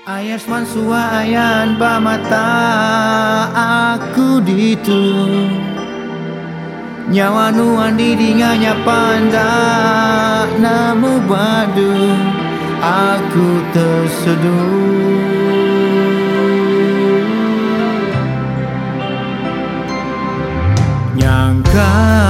Ayas mansua ayan mata aku ditu nyawa nuan didinganya panda namu badu aku terseduh nyangka